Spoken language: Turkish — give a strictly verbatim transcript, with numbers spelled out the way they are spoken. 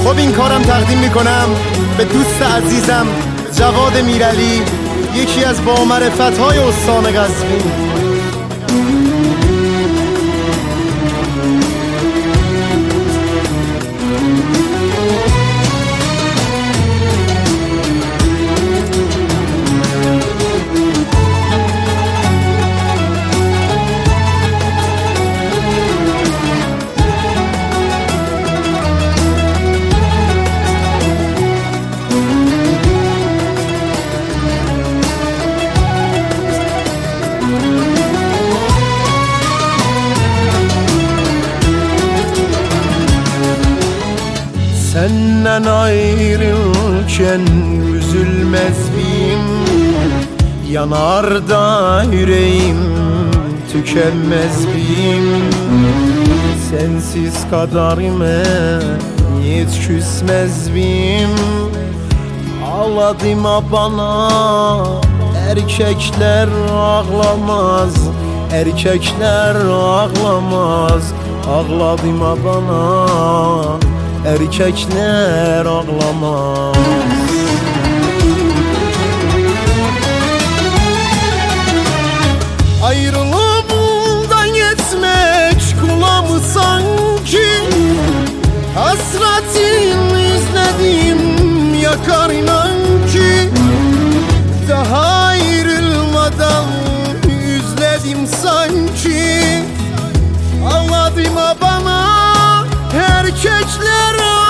خب این کارم تقدیم میکنم به دوست عزیزم جواد میرعلی، یکی از بامعرفت‌های استان قزوین. Senden ayrılırken üzülmez miyim? Yanarda yüreğim tükenmez miyim? Sensiz kaderime hiç küsmez miyim? Ağladım bana, erkekler ağlamaz, erkekler ağlamaz. Ağladım bana, erkekler ağlamaz. Ayrılığımdan geçmek kulağımı sanki, hasretin izledim yakar inan ki. Daha ayrılmadan üzledim sanki. Ağladım bana, erkekler